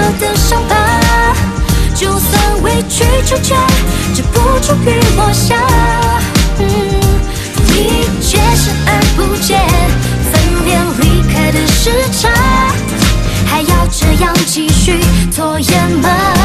的伤疤，就算委曲求全，止不住雨落下。你却视而不见，分辨离开的时差，还要这样继续拖延吗？